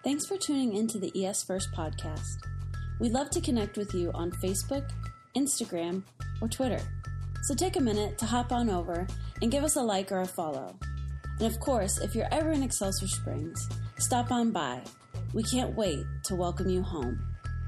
Thanks for tuning into the ES First podcast. We'd love to connect with you on Facebook, Instagram, or Twitter. So take a minute to hop on over and give us a like or a follow. And of course, if you're ever in Excelsior Springs, stop on by. We can't wait to welcome you home.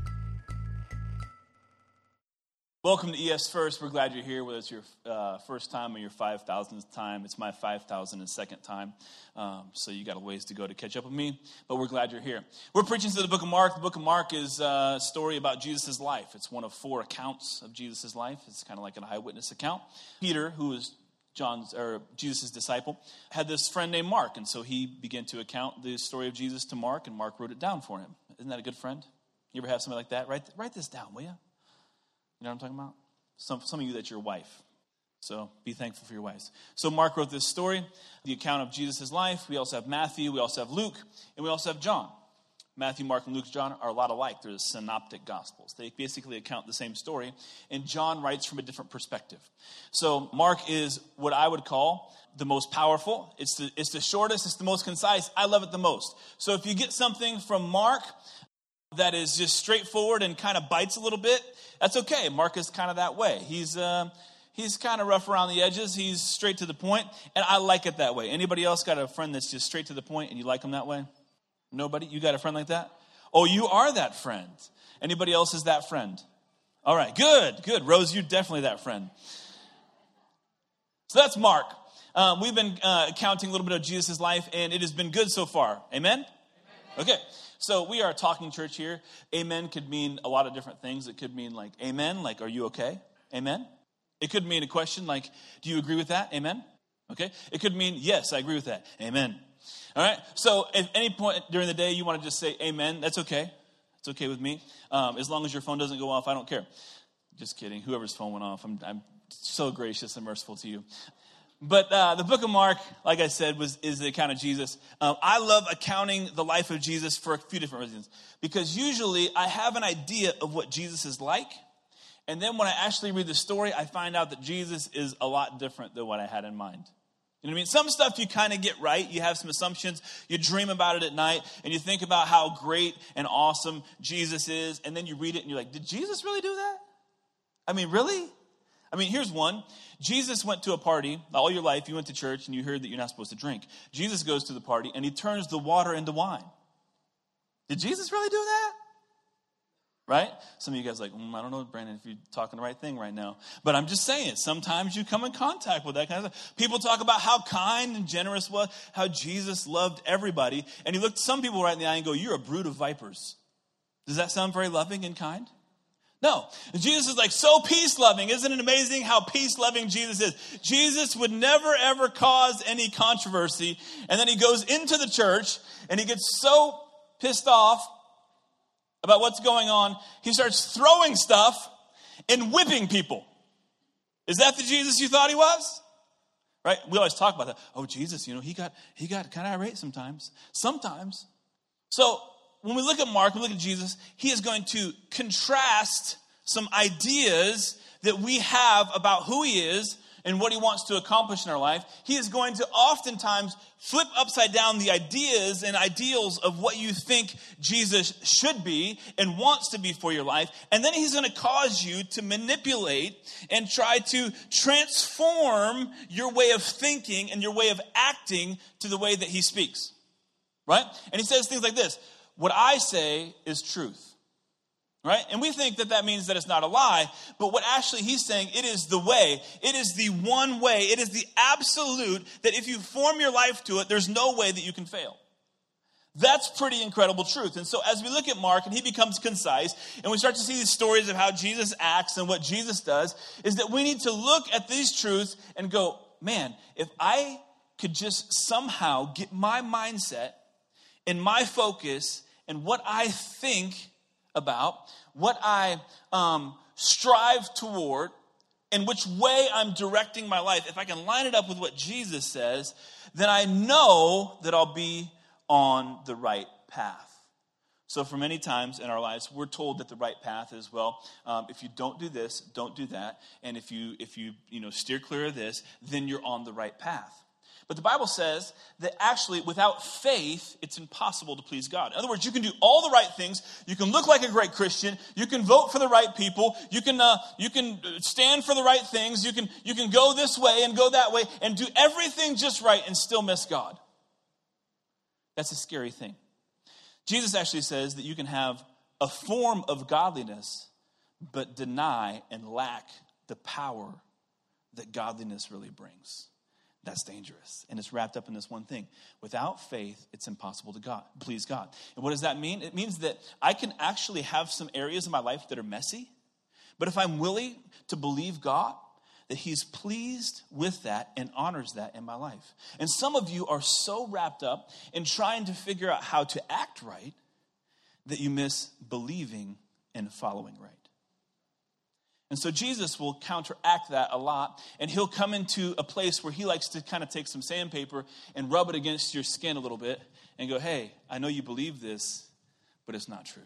Welcome to ES First. We're glad you're here, whether it's your first time or your 5,000th time. It's my 5,002nd time, so you got a ways to go to catch up with me, but we're glad you're here. We're preaching through the book of Mark. The book of Mark is a story about Jesus' life. It's one of 4 accounts of Jesus' life. It's kind of like an eyewitness account. Peter, who is Jesus' disciple, had this friend named Mark, and so he began to account the story of Jesus to Mark, and Mark wrote it down for him. Isn't that a good friend? You ever have somebody like that? Write this down, will you? You know what I'm talking about? Some of you, that's your wife. So be thankful for your wives. So Mark wrote this story, the account of Jesus' life. We also have Matthew, we also have Luke, and we also have John. Matthew, Mark, and Luke, John are a lot alike. They're the synoptic gospels. They basically account the same story, and John writes from a different perspective. So Mark is what I would call the most powerful. It's the shortest. It's the most concise. I love it the most. So if you get something from Mark that is just straightforward and kind of bites a little bit, that's okay. Mark is kind of that way. He's kind of rough around the edges. He's straight to the point, and I like it that way. Anybody else got a friend that's just straight to the point and you like them that way? Nobody? You got a friend like that? Oh, you are that friend. Anybody else is that friend? All right, good. Rose, you're definitely that friend. So that's Mark. We've been counting a little bit of Jesus' life, and it has been good so far. Amen? Okay. So we are a talking church here. Amen could mean a lot of different things. It could mean like, amen, like, are you okay? Amen. It could mean a question like, do you agree with that? Amen. Okay. It could mean, yes, I agree with that. Amen. All right. So at any point during the day you want to just say amen, that's okay. It's okay with me. As long as your phone doesn't go off, I don't care. Just kidding. Whoever's phone went off, I'm so gracious and merciful to you. But the book of Mark, like I said, is the account of Jesus. I love accounting the life of Jesus for a few different reasons. Because usually I have an idea of what Jesus is like. And then when I actually read the story, I find out that Jesus is a lot different than what I had in mind. You know what I mean? Some stuff you kind of get right. You have some assumptions. You dream about it at night. And you think about how great and awesome Jesus is. And then you read it and you're like, did Jesus really do that? I mean, really? I mean, here's one. Jesus went to a party. All your life, you went to church and you heard that you're not supposed to drink. Jesus goes to the party and he turns the water into wine. Did Jesus really do that? Right? Some of you guys are like, I don't know, Brandon, if you're talking the right thing right now. But I'm just saying, sometimes you come in contact with that kind of stuff. People talk about how kind and generous was, how Jesus loved everybody. And he looked some people right in the eye and go, you're a brood of vipers. Does that sound very loving and kind? No. Jesus is like so peace-loving. Isn't it amazing how peace-loving Jesus is? Jesus would never, ever cause any controversy. And then he goes into the church and he gets so pissed off about what's going on, he starts throwing stuff and whipping people. Is that the Jesus you thought he was? Right? We always talk about that. Oh, Jesus, he got kind of irate sometimes. Sometimes. So when we look at Mark, we look at Jesus, he is going to contrast some ideas that we have about who he is and what he wants to accomplish in our life. He is going to oftentimes flip upside down the ideas and ideals of what you think Jesus should be and wants to be for your life. And then he's going to cause you to manipulate and try to transform your way of thinking and your way of acting to the way that he speaks. Right? And he says things like this. What I say is truth. Right? And we think that means that it's not a lie, but what actually he's saying, it is the way. It is the one way. It is the absolute that if you form your life to it, there's no way that you can fail. That's pretty incredible truth. And so as we look at Mark and he becomes concise and we start to see these stories of how Jesus acts and what Jesus does, is that we need to look at these truths and go, man, if I could just somehow get my mindset and my focus and what I think about, what I strive toward, and which way I'm directing my life, if I can line it up with what Jesus says, then I know that I'll be on the right path. So for many times in our lives, we're told that the right path is, if you don't do this, don't do that, and if you steer clear of this, then you're on the right path. But the Bible says that actually without faith, it's impossible to please God. In other words, you can do all the right things. You can look like a great Christian. You can vote for the right people. You can stand for the right things. You can go this way and go that way and do everything just right and still miss God. That's a scary thing. Jesus actually says that you can have a form of godliness, but deny and lack the power that godliness really brings. That's dangerous. And it's wrapped up in this one thing. Without faith, it's impossible to please God. And what does that mean? It means that I can actually have some areas in my life that are messy. But if I'm willing to believe God, that he's pleased with that and honors that in my life. And some of you are so wrapped up in trying to figure out how to act right that you miss believing and following right. And so Jesus will counteract that a lot, and he'll come into a place where he likes to kind of take some sandpaper and rub it against your skin a little bit and go, hey, I know you believe this, but it's not true.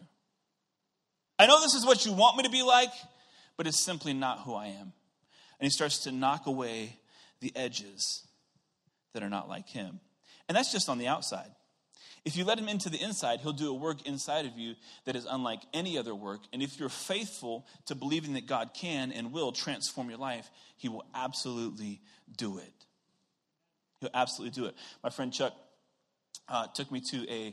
I know this is what you want me to be like, but it's simply not who I am. And he starts to knock away the edges that are not like him. And that's just on the outside. If you let him into the inside, he'll do a work inside of you that is unlike any other work. And if you're faithful to believing that God can and will transform your life, he will absolutely do it. He'll absolutely do it. My friend Chuck took me to a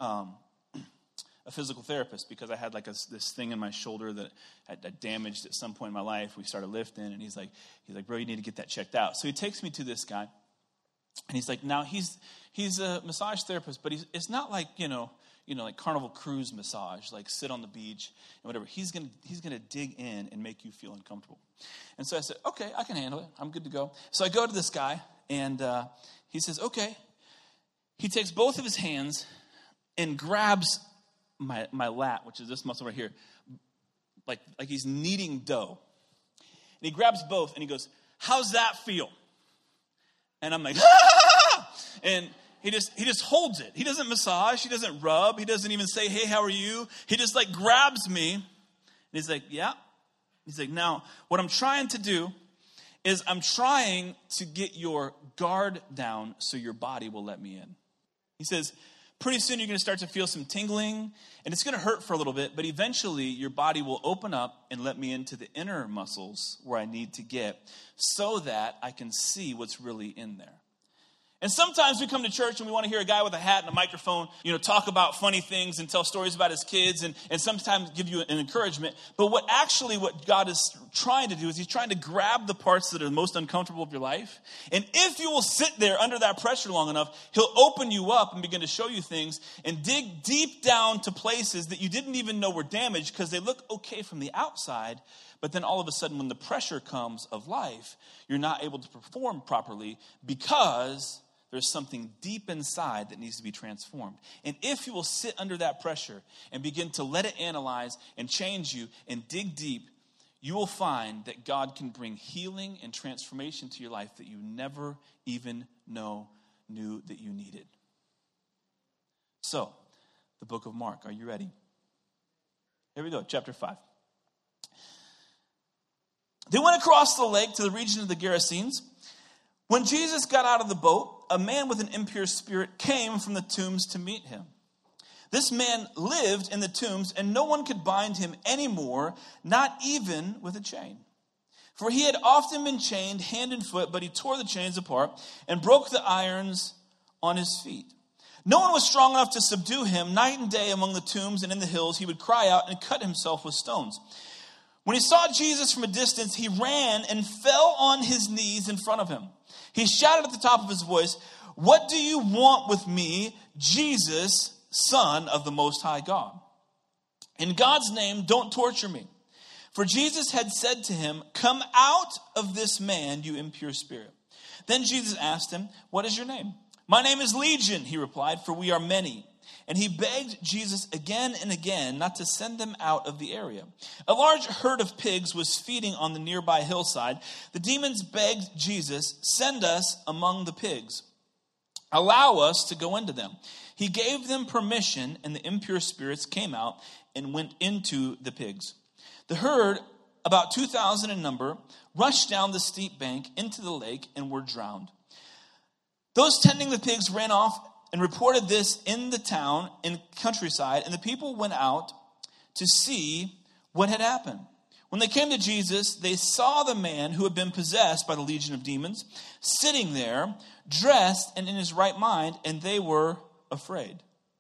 physical therapist because I had like this thing in my shoulder that had damaged at some point in my life. We started lifting, and he's like, bro, you need to get that checked out. So he takes me to this guy. And he's like, now he's a massage therapist, but it's not like, like Carnival Cruise massage, like sit on the beach and whatever. He's gonna dig in and make you feel uncomfortable. And so I said, okay, I can handle it. I'm good to go. So I go to this guy, and he says, okay. He takes both of his hands and grabs my lat, which is this muscle right here, like he's kneading dough. And he grabs both, and he goes, how's that feel? And I'm like, ah! And he just holds it. He doesn't massage. He doesn't rub. He doesn't even say, hey, how are you? He just like grabs me. And he's like, yeah. He's like, now, what I'm trying to do is I'm trying to get your guard down so your body will let me in. He says, pretty soon you're going to start to feel some tingling, and it's going to hurt for a little bit, but eventually your body will open up and let me into the inner muscles where I need to get so that I can see what's really in there. And sometimes we come to church and we want to hear a guy with a hat and a microphone, talk about funny things and tell stories about his kids and sometimes give you an encouragement. But what God is trying to do is he's trying to grab the parts that are the most uncomfortable of your life. And if you will sit there under that pressure long enough, he'll open you up and begin to show you things and dig deep down to places that you didn't even know were damaged because they look okay from the outside. But then all of a sudden when the pressure comes of life, you're not able to perform properly because there's something deep inside that needs to be transformed. And if you will sit under that pressure and begin to let it analyze and change you and dig deep, you will find that God can bring healing and transformation to your life that you never even knew that you needed. So, the book of Mark, are you ready? Here we go, chapter 5. They went across the lake to the region of the Gerasenes. When Jesus got out of the boat, a man with an impure spirit came from the tombs to meet him. This man lived in the tombs, and no one could bind him anymore, not even with a chain. For he had often been chained hand and foot, but he tore the chains apart and broke the irons on his feet. No one was strong enough to subdue him. Night and day among the tombs and in the hills, he would cry out and cut himself with stones. When he saw Jesus from a distance, he ran and fell on his knees in front of him. He shouted at the top of his voice, "What do you want with me, Jesus, Son of the Most High God? In God's name, don't torture me." For Jesus had said to him, "Come out of this man, you impure spirit." Then Jesus asked him, "What is your name?" "My name is Legion," he replied, "for we are many." And he begged Jesus again and again not to send them out of the area. A large herd of pigs was feeding on the nearby hillside. The demons begged Jesus, "Send us among the pigs. Allow us to go into them." He gave them permission, and the impure spirits came out and went into the pigs. The herd, about 2,000 in number, rushed down the steep bank into the lake and were drowned. Those tending the pigs ran off and reported this in the town and countryside, and the people went out to see what had happened. When they came to Jesus, they saw the man who had been possessed by the legion of demons sitting there, dressed and in his right mind, and they were afraid.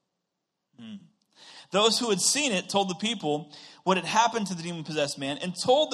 Those who had seen it told the people what had happened to the demon-possessed man and told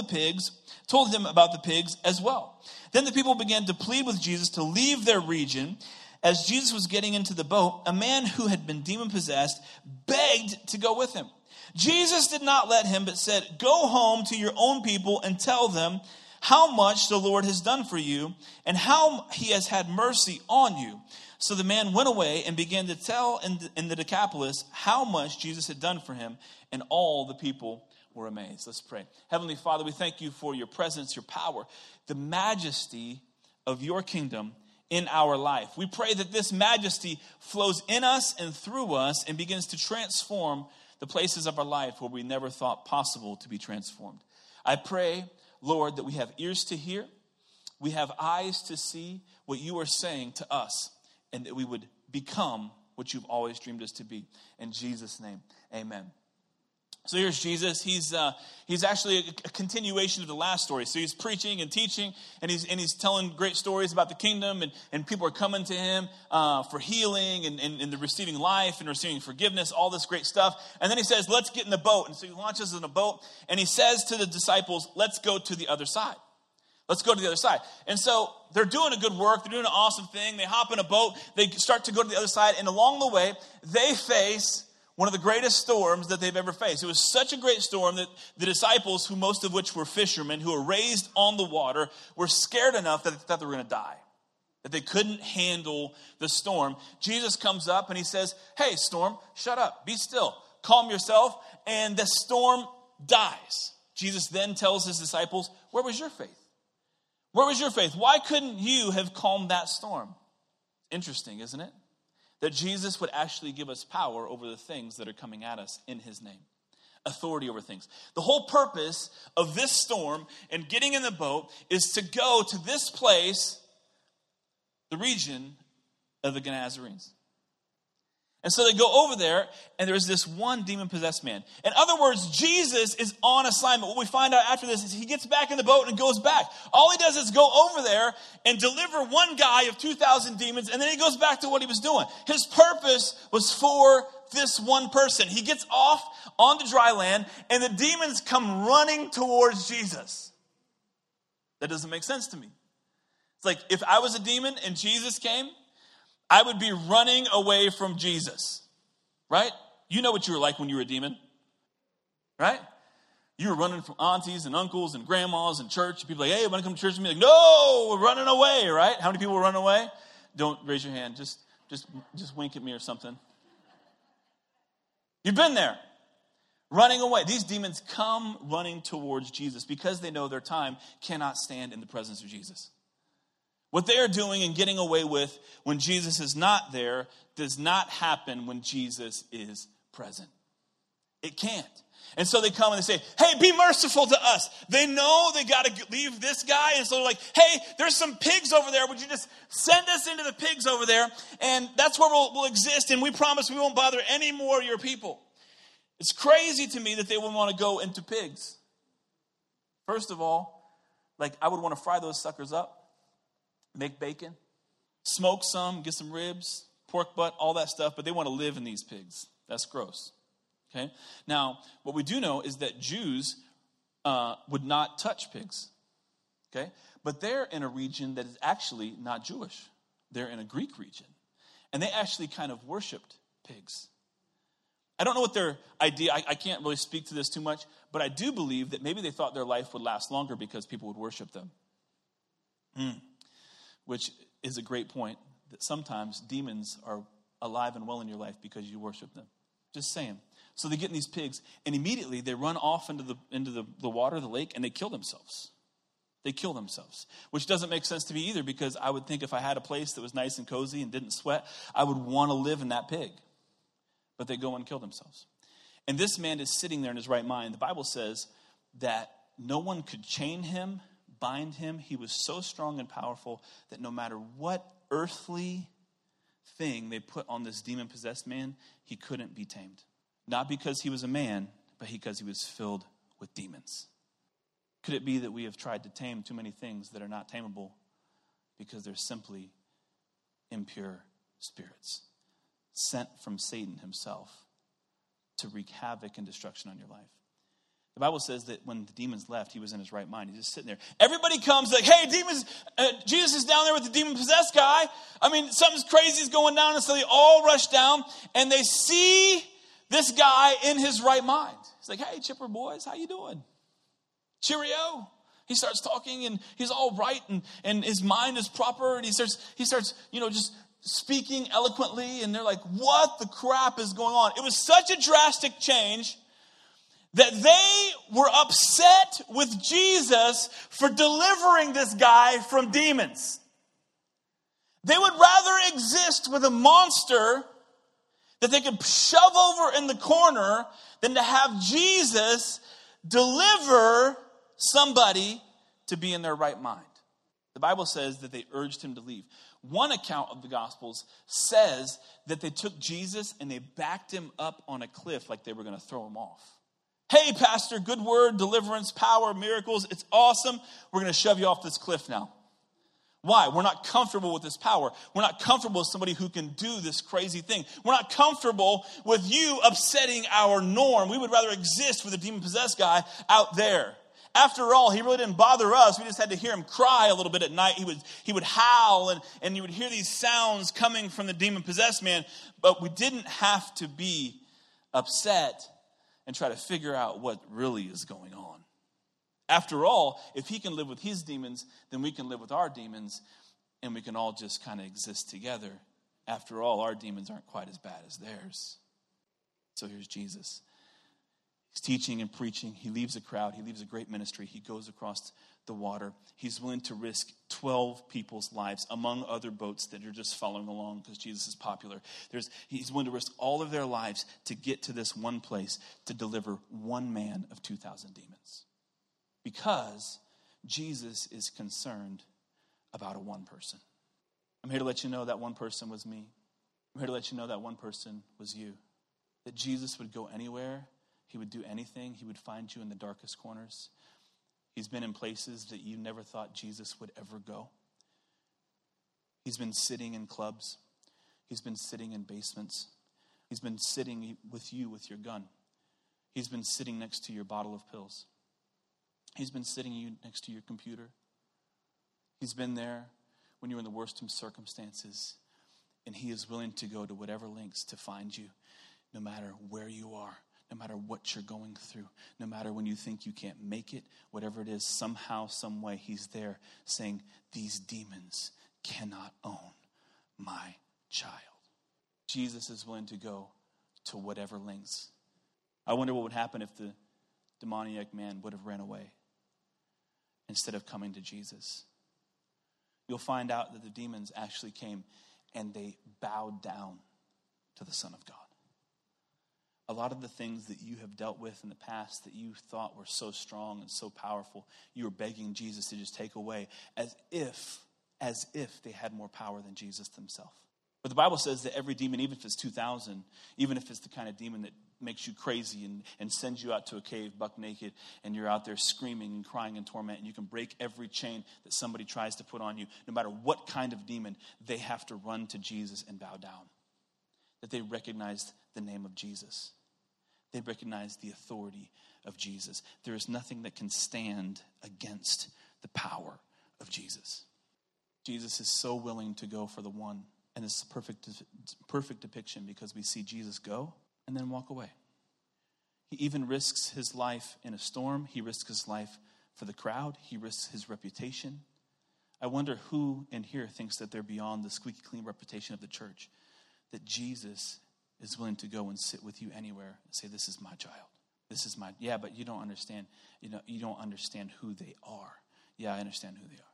them about the pigs as well. Then the people began to plead with Jesus to leave their region. As Jesus was getting into the boat, a man who had been demon-possessed begged to go with him. Jesus did not let him, but said, "Go home to your own people and tell them how much the Lord has done for you and how he has had mercy on you." So the man went away and began to tell in the Decapolis how much Jesus had done for him, and all the people were amazed. Let's pray. Heavenly Father, we thank you for your presence, your power, the majesty of your kingdom in our life. We pray that this majesty flows in us and through us and begins to transform the places of our life where we never thought possible to be transformed. I pray, Lord, that we have ears to hear, we have eyes to see what you are saying to us, and that we would become what you've always dreamed us to be. In Jesus' name, amen. So here's Jesus. He's actually a continuation of the last story. So he's preaching and teaching, and he's telling great stories about the kingdom, and people are coming to him for healing and receiving life and receiving forgiveness, all this great stuff. And then he says, "Let's get in the boat." And so he launches in a boat, and he says to the disciples, "Let's go to the other side. Let's go to the other side." And so they're doing a good work. They're doing an awesome thing. They hop in a boat. They start to go to the other side. And along the way, they face one of the greatest storms that they've ever faced. It was such a great storm that the disciples, who most of which were fishermen, who were raised on the water, were scared enough that they thought they were going to die, that they couldn't handle the storm. Jesus comes up and he says, "Hey, storm, shut up, be still, calm yourself," and the storm dies. Jesus then tells his disciples, "Where was your faith? Where was your faith? Why couldn't you have calmed that storm?" Interesting, isn't it? That Jesus would actually give us power over the things that are coming at us in his name. Authority over things. The whole purpose of this storm and getting in the boat is to go to this place, the region of the Gadarenes. And so they go over there, and there's this one demon-possessed man. In other words, Jesus is on assignment. What we find out after this is he gets back in the boat and goes back. All he does is go over there and deliver one guy of 2,000 demons, and then he goes back to what he was doing. His purpose was for this one person. He gets off onto dry land, and the demons come running towards Jesus. That doesn't make sense to me. It's like if I was a demon and Jesus came, I would be running away from Jesus, right? You know what you were like when you were a demon, right? You were running from aunties and uncles and grandmas and church. And people are like, "Hey, want to come to church with me?" Like, "No, we're running away," right? How many people were running away? Don't raise your hand. Just wink at me or something. You've been there, running away. These demons come running towards Jesus because they know their time cannot stand in the presence of Jesus. What they are doing and getting away with when Jesus is not there does not happen when Jesus is present. It can't. And so they come and they say, "Hey, be merciful to us." They know they got to leave this guy. And so they're like, "Hey, there's some pigs over there. Would you just send us into the pigs over there? And that's where we'll exist. And we promise we won't bother any more of your people." It's crazy to me that they would want to go into pigs. First of all, like I would want to fry those suckers up. Make bacon, smoke some, get some ribs, pork butt, all that stuff, but they want to live in these pigs. That's gross. Okay? Now, what we do know is that Jews would not touch pigs. Okay? But they're in a region that is actually not Jewish. They're in a Greek region. And they actually kind of worshipped pigs. I don't know what their idea, I can't really speak to this too much, but I do believe that maybe they thought their life would last longer because people would worship them. Which is a great point, that sometimes demons are alive and well in your life because you worship them. Just saying. So they get in these pigs, and immediately they run off into the water, the lake, and they kill themselves. They kill themselves, which doesn't make sense to me either, because I would think if I had a place that was nice and cozy and didn't sweat, I would want to live in that pig. But they go and kill themselves. And this man is sitting there in his right mind. The Bible says that no one could chain him, bind him. He was so strong and powerful that no matter what earthly thing they put on this demon-possessed man, he couldn't be tamed. Not because he was a man, but because he was filled with demons. Could it be that we have tried to tame too many things that are not tameable because they're simply impure spirits sent from Satan himself to wreak havoc and destruction on your life? The Bible says that when the demons left, he was in his right mind. He's just sitting there. Everybody comes like, hey, demons, Jesus is down there with the demon-possessed guy. I mean, something's crazy is going down. And so they all rush down and they see this guy in his right mind. He's like, hey, chipper boys, how you doing? Cheerio. He starts talking and he's all right and his mind is proper. And he starts, just speaking eloquently. And they're like, what the crap is going on? It was such a drastic change that they were upset with Jesus for delivering this guy from demons. They would rather exist with a monster that they could shove over in the corner than to have Jesus deliver somebody to be in their right mind. The Bible says that they urged him to leave. One account of the Gospels says that they took Jesus and they backed him up on a cliff like they were going to throw him off. Hey, pastor, good word, deliverance, power, miracles. It's awesome. We're going to shove you off this cliff now. Why? We're not comfortable with this power. We're not comfortable with somebody who can do this crazy thing. We're not comfortable with you upsetting our norm. We would rather exist with a demon-possessed guy out there. After all, he really didn't bother us. We just had to hear him cry a little bit at night. He would howl, and you would hear these sounds coming from the demon-possessed man. But we didn't have to be upset and try to figure out what really is going on. After all, if he can live with his demons, then we can live with our demons, and we can all just kind of exist together. After all, our demons aren't quite as bad as theirs. So here's Jesus. He's teaching and preaching. He leaves a crowd. He leaves a great ministry. He goes across the water. He's willing to risk 12 people's lives, among other boats that are just following along because Jesus is popular. He's willing to risk all of their lives to get to this one place to deliver one man of 2,000 demons. Because Jesus is concerned about a one person. I'm here to let you know that one person was me. I'm here to let you know that one person was you. That Jesus would go anywhere. He would do anything. He would find you in the darkest corners. He's been in places that you never thought Jesus would ever go. He's been sitting in clubs. He's been sitting in basements. He's been sitting with you with your gun. He's been sitting next to your bottle of pills. He's been sitting next to your computer. He's been there when you're in the worst of circumstances. And he is willing to go to whatever lengths to find you, no matter where you are, no matter what you're going through, no matter when you think you can't make it, whatever it is, somehow, some way, he's there saying, these demons cannot own my child. Jesus is willing to go to whatever lengths. I wonder what would happen if the demoniac man would have ran away instead of coming to Jesus. You'll find out that the demons actually came and they bowed down to the Son of God. A lot of the things that you have dealt with in the past that you thought were so strong and so powerful, you were begging Jesus to just take away as if they had more power than Jesus himself. But the Bible says that every demon, even if it's 2,000, even if it's the kind of demon that makes you crazy and sends you out to a cave buck naked and you're out there screaming and crying in torment and you can break every chain that somebody tries to put on you, no matter what kind of demon, they have to run to Jesus and bow down. That they recognize the name of Jesus. They recognize the authority of Jesus. There is nothing that can stand against the power of Jesus. Jesus is so willing to go for the one. And it's a perfect depiction because we see Jesus go and then walk away. He even risks his life in a storm. He risks his life for the crowd. He risks his reputation. I wonder who in here thinks that they're beyond the squeaky clean reputation of the church. That Jesus is willing to go and sit with you anywhere and say, this is my child. This is my, yeah, but you don't understand. You don't understand who they are. Yeah, I understand who they are.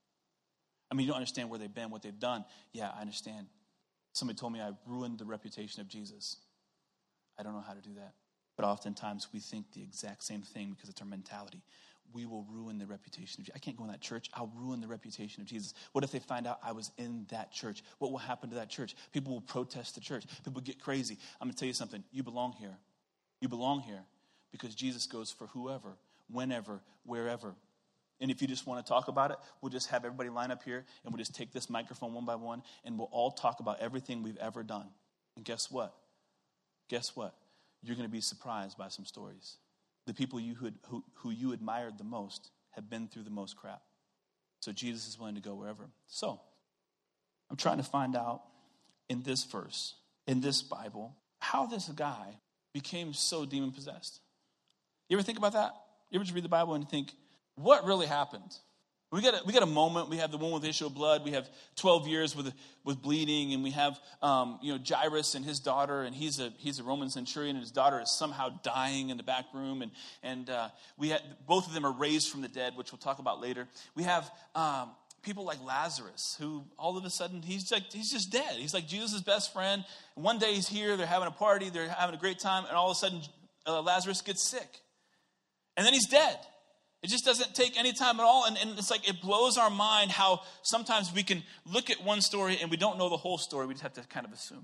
I mean, you don't understand where they've been, what they've done. Yeah, I understand. Somebody told me I ruined the reputation of Jesus. I don't know how to do that. But oftentimes we think the exact same thing because it's our mentality. we will ruin the reputation of Jesus. I can't go in that church. I'll ruin the reputation of Jesus. What if they find out I was in that church? What will happen to that church? People will protest the church. People get crazy. I'm going to tell you something. You belong here. You belong here because Jesus goes for whoever, whenever, wherever. And if you just want to talk about it, we'll just have everybody line up here and we'll just take this microphone one by one and we'll all talk about everything we've ever done. And guess what? Guess what? You're going to be surprised by some stories. The people who you admired the most have been through the most crap. So Jesus is willing to go wherever. So I'm trying to find out in this verse, in this Bible, how this guy became so demon-possessed. You ever think about that? You ever just read the Bible and think, what really happened? We got a moment. We have the one with the issue of blood. We have 12 years with bleeding, and we have Jairus and his daughter, and he's a Roman centurion, and his daughter is somehow dying in the back room, and we had both of them are raised from the dead, which we'll talk about later. We have people like Lazarus, who all of a sudden he's just dead. He's like Jesus' best friend. And one day he's here, they're having a party, they're having a great time, and all of a sudden Lazarus gets sick, and then he's dead. It just doesn't take any time at all. And it's like it blows our mind how sometimes we can look at one story and we don't know the whole story. We just have to kind of assume.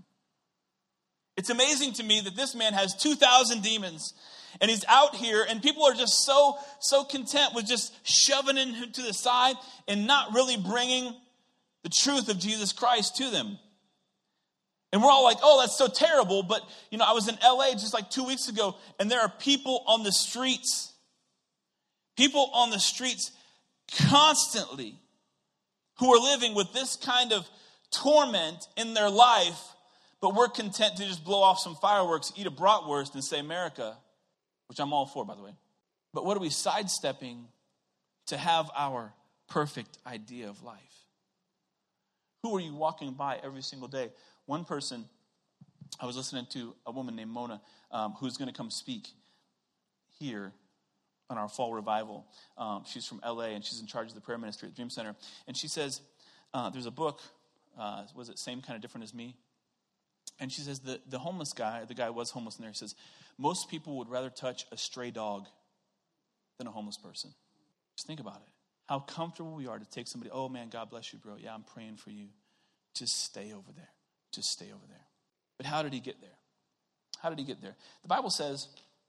It's amazing to me that this man has 2,000 demons and he's out here and people are just so content with just shoving him to the side and not really bringing the truth of Jesus Christ to them. And we're all like, oh, that's so terrible. But, I was in LA just like 2 weeks ago and there are people on the streets. People on the streets constantly who are living with this kind of torment in their life, but we're content to just blow off some fireworks, eat a bratwurst, and say America, which I'm all for, by the way. But what are we sidestepping to have our perfect idea of life? Who are you walking by every single day? One person, I was listening to a woman named Mona who's going to come speak here on our fall revival. She's from LA and she's in charge of the prayer ministry at Dream Center. And she says, there's a book, was it Same Kind of Different as Me? And she says the homeless guy, the guy was homeless in there, says, most people would rather touch a stray dog than a homeless person. Just think about it. How comfortable we are to take somebody, oh man, God bless you, bro. Yeah, I'm praying for you. Just stay over there. Just stay over there. But how did he get there? How did he get there? The Bible says,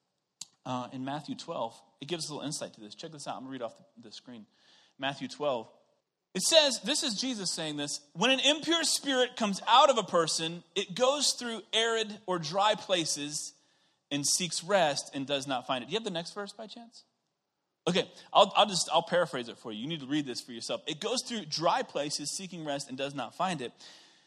in Matthew 12, it gives a little insight to this. Check this out. I'm going to read off the screen. Matthew 12. It says, this is Jesus saying this, when an impure spirit comes out of a person, it goes through arid or dry places and seeks rest and does not find it. Do you have the next verse by chance? Okay, I'll paraphrase it for you. You need to read this for yourself. It goes through dry places seeking rest and does not find it.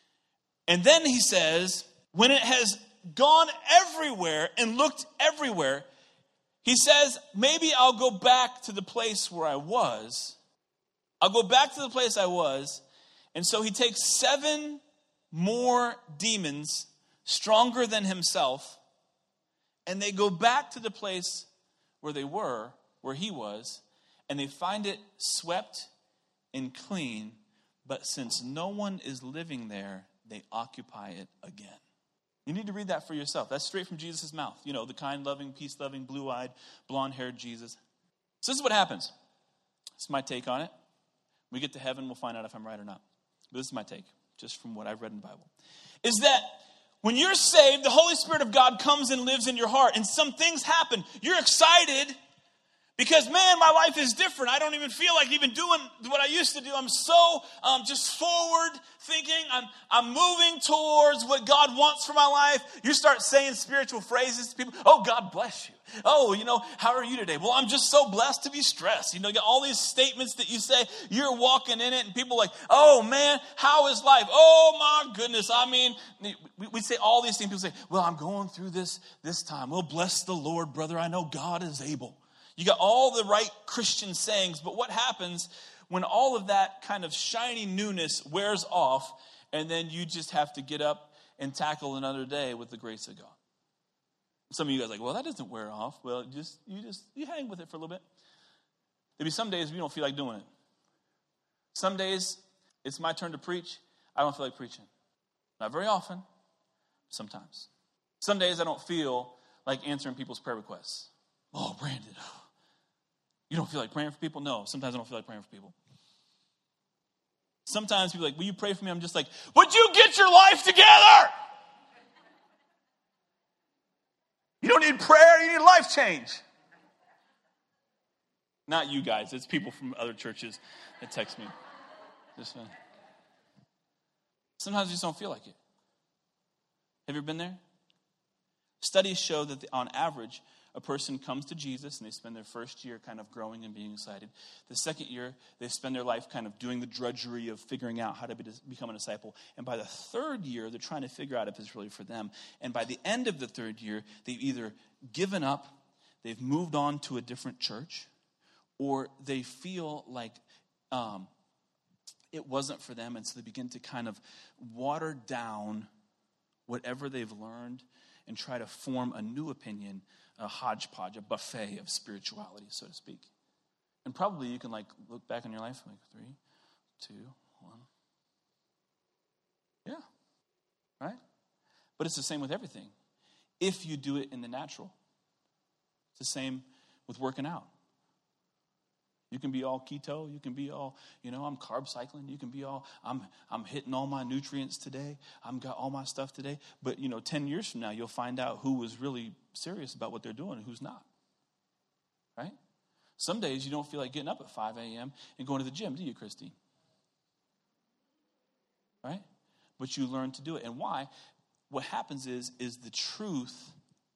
And then he says, when it has gone everywhere and looked everywhere, he says, maybe I'll go back to the place where I was. I'll go back to the place I was. And so he takes 7 more demons stronger than himself. And they go back to the place where they were, where he was. And they find it swept and clean. But since no one is living there, they occupy it again. You need to read that for yourself. That's straight from Jesus' mouth. The kind, loving, peace-loving, blue-eyed, blonde-haired Jesus. So this is what happens. This is my take on it. When we get to heaven, we'll find out if I'm right or not. But this is my take, just from what I've read in the Bible. Is that when you're saved, the Holy Spirit of God comes and lives in your heart, and some things happen. You're excited because, man, my life is different. I don't even feel like even doing what I used to do. I'm so just forward thinking. I'm moving towards what God wants for my life. You start saying spiritual phrases to people. Oh, God bless you. Oh, how are you today? Well, I'm just so blessed to be stressed. You get all these statements that you say. You're walking in it and people are like, oh, man, how is life? Oh, my goodness. I mean, we say all these things. People say, well, I'm going through this time. Well, bless the Lord, brother. I know God is able. You got all the right Christian sayings, but what happens when all of that kind of shiny newness wears off and then you just have to get up and tackle another day with the grace of God? Some of you guys are like, well, that doesn't wear off. Well, you hang with it for a little bit. There'll be some days we don't feel like doing it. Some days it's my turn to preach. I don't feel like preaching. Not very often, sometimes. Some days I don't feel like answering people's prayer requests. Oh, Brandon. You don't feel like praying for people? No, sometimes I don't feel like praying for people. Sometimes people are like, will you pray for me? I'm just like, would you get your life together? You don't need prayer, you need life change. Not you guys, it's people from other churches that text me. Sometimes I just don't feel like it. Have you ever been there? Studies show that on average, a person comes to Jesus and they spend their first year kind of growing and being excited. The second year, they spend their life kind of doing the drudgery of figuring out how to become a disciple. And by the third year, they're trying to figure out if it's really for them. And by the end of the third year, they've either given up, they've moved on to a different church, or they feel like it wasn't for them. And so they begin to kind of water down whatever they've learned and try to form a new opinion, a hodgepodge, a buffet of spirituality, so to speak. And probably you can look back on your life, 3, 2, 1. Yeah, right? But it's the same with everything. If you do it in the natural, it's the same with working out. You can be all keto. You can be all, I'm carb cycling. You can be all, I'm hitting all my nutrients today. I've got all my stuff today. But, 10 years from now, you'll find out who was really serious about what they're doing and who's not. Right? Some days you don't feel like getting up at 5 a.m. and going to the gym, do you, Christine? Right? But you learn to do it. And why? What happens is the truth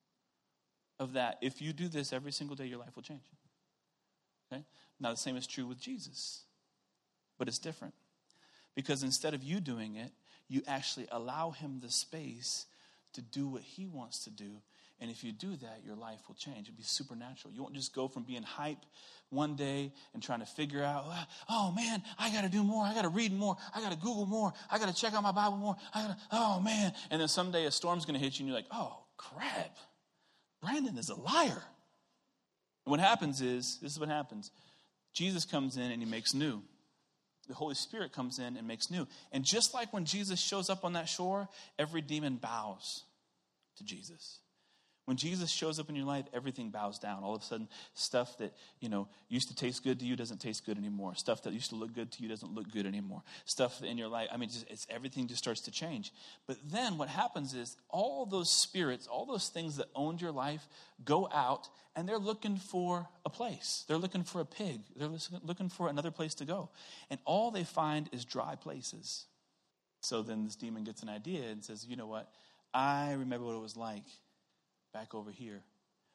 of that. If you do this every single day, your life will change. Okay? Now, the same is true with Jesus, but it's different. Because instead of you doing it, you actually allow him the space to do what he wants to do. And if you do that, your life will change. It'll be supernatural. You won't just go from being hype one day and trying to figure out, oh, man, I got to do more. I got to read more. I got to Google more. I got to check out my Bible more. Oh, man. And then someday a storm's going to hit you and you're like, oh, crap. Brandon is a liar. And what happens is, this is what happens. Jesus comes in and he makes new. The Holy Spirit comes in and makes new. And just like when Jesus shows up on that shore, every demon bows to Jesus. When Jesus shows up in your life, everything bows down. All of a sudden, stuff that, used to taste good to you doesn't taste good anymore. Stuff that used to look good to you doesn't look good anymore. Stuff in your life, everything just starts to change. But then what happens is all those spirits, all those things that owned your life go out and they're looking for a place. They're looking for a pig. They're looking for another place to go. And all they find is dry places. So then this demon gets an idea and says, you know what? I remember what it was like back over here.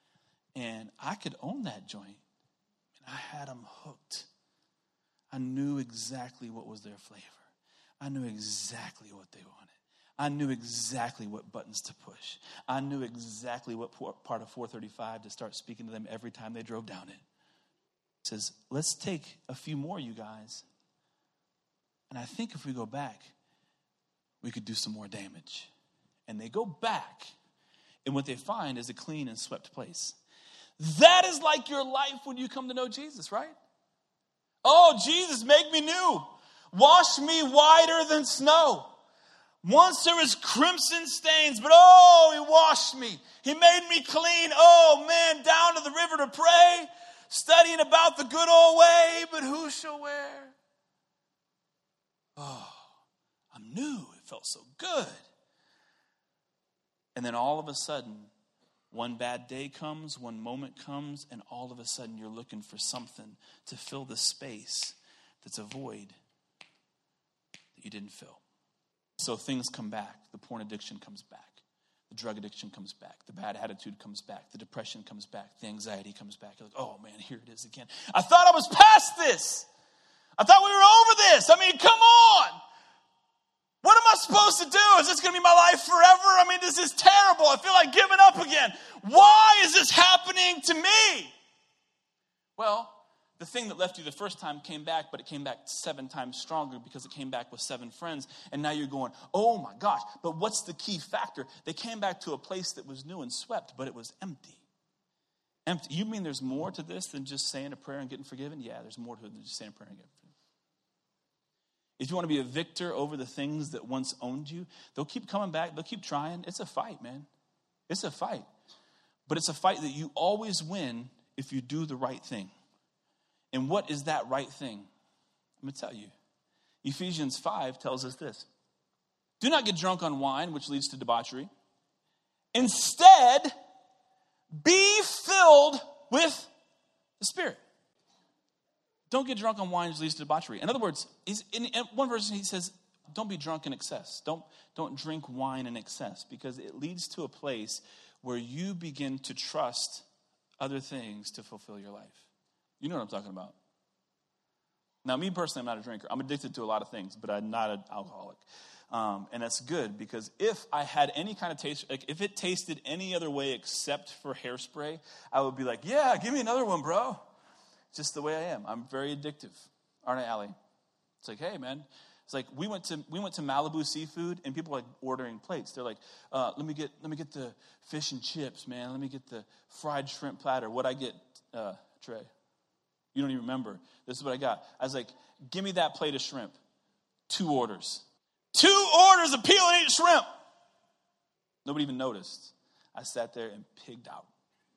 And I could own that joint. And I had them hooked. I knew exactly what was their flavor. I knew exactly what they wanted. I knew exactly what buttons to push. I knew exactly what part of 435 to start speaking to them every time they drove down it. It says, let's take a few more, you guys. And I think if we go back, we could do some more damage. And they go back. And what they find is a clean and swept place. That is like your life when you come to know Jesus, right? Oh, Jesus, make me new. Wash me whiter than snow. Once there was crimson stains, but oh, he washed me. He made me clean. Oh, man, down to the river to pray, studying about the good old way, but who shall wear? Oh, I'm new. It felt so good. And then all of a sudden, one bad day comes, one moment comes, and all of a sudden you're looking for something to fill the space that's a void that you didn't fill. So things come back. The porn addiction comes back. The drug addiction comes back. The bad attitude comes back. The depression comes back. The anxiety comes back. You're like, oh man, here it is again. I thought I was past this. I thought we were over this. I mean, come on. What am I supposed to do? Is this going to be my life forever? This is terrible. I feel like giving up again. Why is this happening to me? Well, the thing that left you the first time came back, but it came back 7 times stronger because it came back with 7 friends. And now you're going, oh my gosh, but what's the key factor? They came back to a place that was new and swept, but it was empty. Empty. You mean there's more to this than just saying a prayer and getting forgiven? Yeah, there's more to it than just saying a prayer and getting forgiven. If you want to be a victor over the things that once owned you, they'll keep coming back. They'll keep trying. It's a fight, man. It's a fight. But it's a fight that you always win if you do the right thing. And what is that right thing? I'm going to tell you. Ephesians 5 tells us this. Do not get drunk on wine, which leads to debauchery. Instead, be filled with the Spirit. Don't get drunk on wine, which leads to debauchery. In other words, in one verse he says, don't be drunk in excess. Don't drink wine in excess, because it leads to a place where you begin to trust other things to fulfill your life. You know what I'm talking about. Now, me personally, I'm not a drinker. I'm addicted to a lot of things, but I'm not an alcoholic. And that's good, because if I had any kind of taste, like if it tasted any other way except for hairspray, I would be like, yeah, give me another one, bro. Just the way I am. I'm very addictive. Aren't I, Allie? It's like, hey, man. It's like we went to Malibu Seafood, and people were like ordering plates. They're like, let me get the fish and chips, man. Let me get the fried shrimp platter. What'd I get, Trey? You don't even remember. This is what I got. I was like, give me that plate of shrimp. 2 orders. 2 orders of peel and eat shrimp. Nobody even noticed. I sat there and pigged out.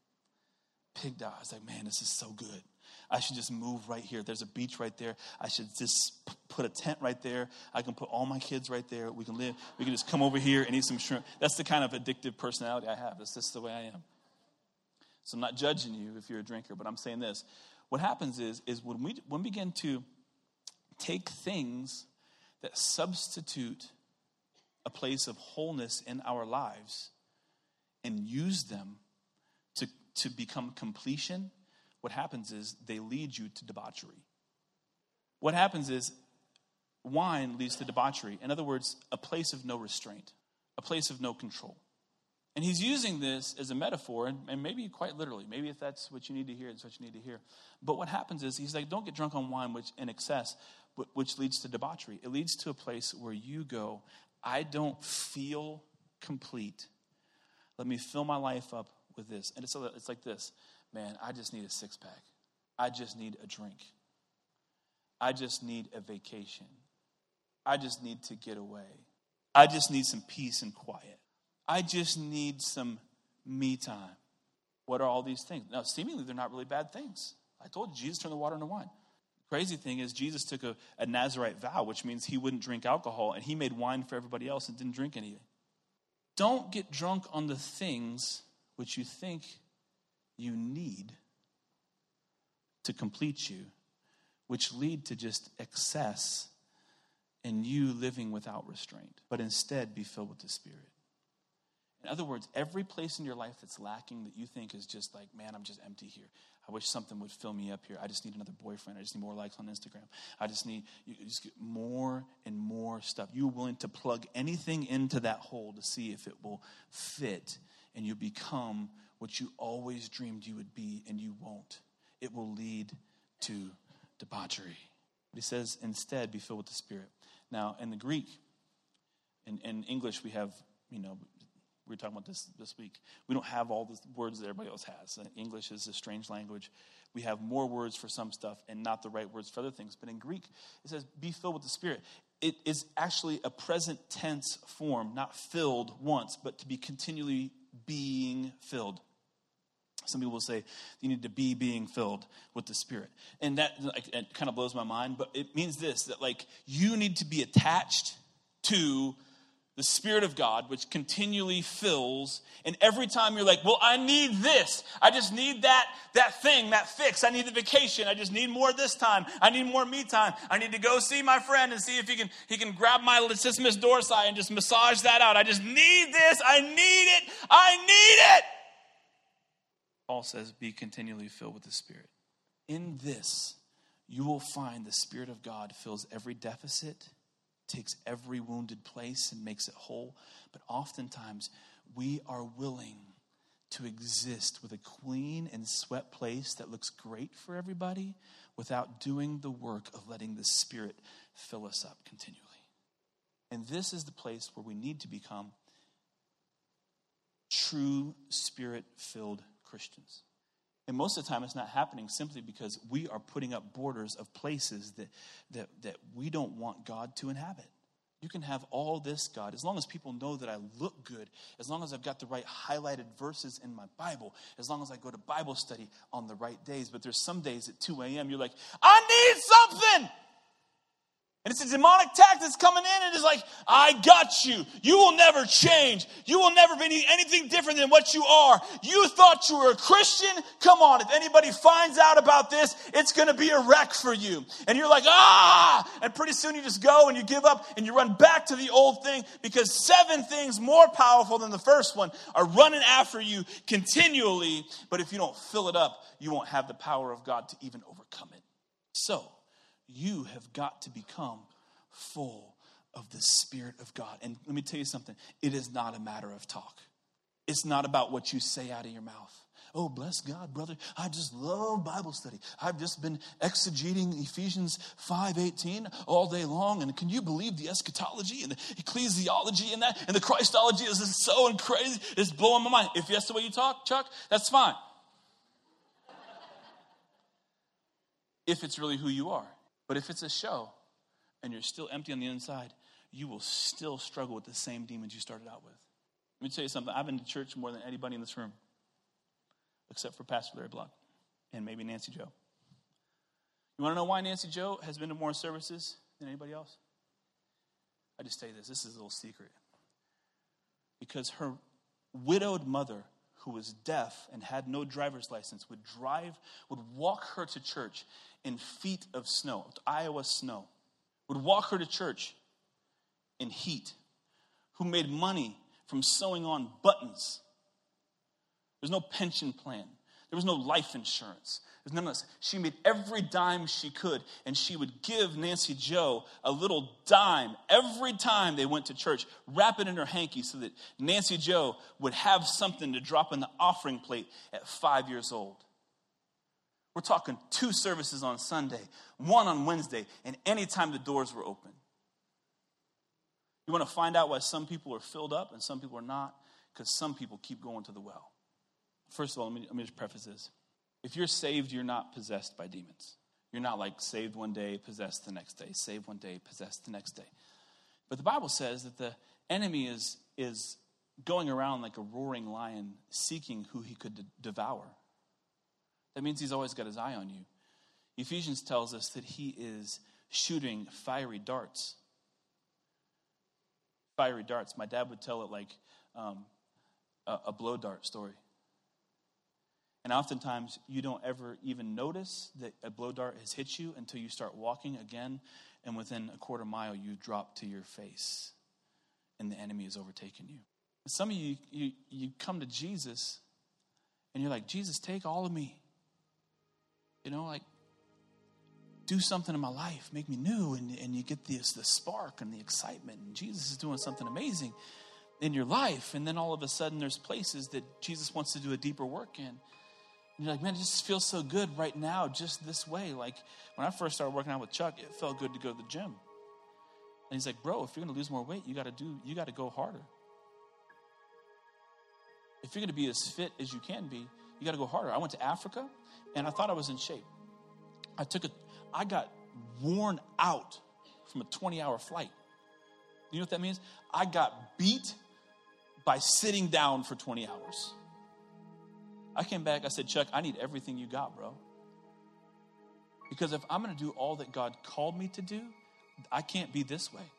I was like, man, this is so good. I should just move right here. There's a beach right there. I should just put a tent right there. I can put all my kids right there. We can live. We can just come over here and eat some shrimp. That's the kind of addictive personality I have. That's just the way I am. So I'm not judging you if you're a drinker, but I'm saying this. What happens is when we begin to take things that substitute a place of wholeness in our lives and use them to become completion, what happens is they lead you to debauchery. What happens is wine leads to debauchery. In other words, a place of no restraint, a place of no control. And he's using this as a metaphor, and maybe quite literally. Maybe if that's what you need to hear, it's what you need to hear. But what happens is he's like, don't get drunk on wine in excess, which leads to debauchery. It leads to a place where you go, I don't feel complete. Let me fill my life up with this. And it's like this. Man, I just need a 6-pack. I just need a drink. I just need a vacation. I just need to get away. I just need some peace and quiet. I just need some me time. What are all these things? Now, seemingly, they're not really bad things. I told you, Jesus turned the water into wine. Crazy thing is, Jesus took a Nazirite vow, which means he wouldn't drink alcohol, and he made wine for everybody else and didn't drink anything. Don't get drunk on the things which you think you need to complete you, which lead to just excess and you living without restraint. But instead, be filled with the Spirit. In other words, every place in your life that's lacking that you think is just like, man, I'm just empty here. I wish something would fill me up here. I just need another boyfriend. I just need more likes on Instagram. You just get more and more stuff. You're willing to plug anything into that hole to see if it will fit, and you become what you always dreamed you would be, and you won't. It will lead to debauchery. But he says, instead, be filled with the Spirit. Now, in the Greek, in English, we have, we were talking about this week. We don't have all the words that everybody else has. English is a strange language. We have more words for some stuff and not the right words for other things. But in Greek, it says, be filled with the Spirit. It is actually a present tense form, not filled once, but to be continually being filled. Some people will say you need to be being filled with the Spirit. And that it kind of blows my mind, but it means this, that you need to be attached to the Spirit of God, which continually fills. And every time you're like, well, I need this. I just need that thing, that fix. I need the vacation. I just need more this time. I need more me time. I need to go see my friend and see if he can grab my latissimus dorsi and just massage that out. I just need this. I need it. I need it. Paul says, be continually filled with the Spirit. In this, you will find the Spirit of God fills every deficit, takes every wounded place and makes it whole. But oftentimes, we are willing to exist with a clean and swept place that looks great for everybody without doing the work of letting the Spirit fill us up continually. And this is the place where we need to become true Spirit-filled Christians. And most of the time, it's not happening simply because we are putting up borders of places that we don't want God to inhabit. You can have all this, God, as long as people know that I look good, as long as I've got the right highlighted verses in my Bible, as long as I go to Bible study on the right days. But there's some days at 2 a.m. you're like, I need something. And it's a demonic attack that's coming in, and it's like, I got you. You will never change. You will never be anything different than what you are. You thought you were a Christian? Come on, if anybody finds out about this, it's going to be a wreck for you. And you're like, and pretty soon you just go and you give up and you run back to the old thing, because 7 things more powerful than the first one are running after you continually. But if you don't fill it up, you won't have the power of God to even overcome it. So, you have got to become full of the Spirit of God. And let me tell you something. It is not a matter of talk. It's not about what you say out of your mouth. Oh, bless God, brother. I just love Bible study. I've just been exegeting Ephesians 5:18 all day long. And can you believe the eschatology and the ecclesiology and that? And the Christology is so crazy. It's blowing my mind. If that's the way you talk, Chuck, that's fine. If it's really who you are. But if it's a show and you're still empty on the inside, you will still struggle with the same demons you started out with. Let me tell you something. I've been to church more than anybody in this room, except for Pastor Larry Block and maybe Nancy Joe. You want to know why Nancy Joe has been to more services than anybody else? I just tell you this. This is a little secret. Because her widowed mother, who was deaf and had no driver's license, would walk her to church in feet of snow, Iowa snow, would walk her to church in heat, who made money from sewing on buttons. There's no pension plan. There was no life insurance. There's none of this. She made every dime she could, and she would give Nancy Joe a little dime every time they went to church, wrap it in her hanky so that Nancy Joe would have something to drop in the offering plate at 5 years old. We're talking 2 services on Sunday, 1 on Wednesday, and anytime the doors were open. You want to find out why some people are filled up and some people are not? Because some people keep going to the well. First of all, let me just preface this. If you're saved, you're not possessed by demons. You're not like saved one day, possessed the next day, saved one day, possessed the next day. But the Bible says that the enemy is going around like a roaring lion, seeking who he could devour. That means he's always got his eye on you. Ephesians tells us that he is shooting fiery darts. Fiery darts. My dad would tell it like a blow dart story. And oftentimes you don't ever even notice that a blow dart has hit you until you start walking again, and within a quarter mile you drop to your face and the enemy has overtaken you. Some of you come to Jesus and you're like, Jesus, take all of me. You know, like, do something in my life, make me new. And you get the spark and the excitement. And Jesus is doing something amazing in your life. And then all of a sudden there's places that Jesus wants to do a deeper work in. And you're like, man, it just feels so good right now, just this way. Like, when I first started working out with Chuck, it felt good to go to the gym. And he's like, bro, if you're going to lose more weight, you got to go harder. If you're going to be as fit as you can be, you got to go harder. I went to Africa, and I thought I was in shape. I got worn out from a 20-hour flight. You know what that means? I got beat by sitting down for 20 hours. I came back, I said, Chuck, I need everything you got, bro. Because if I'm going to do all that God called me to do, I can't be this way.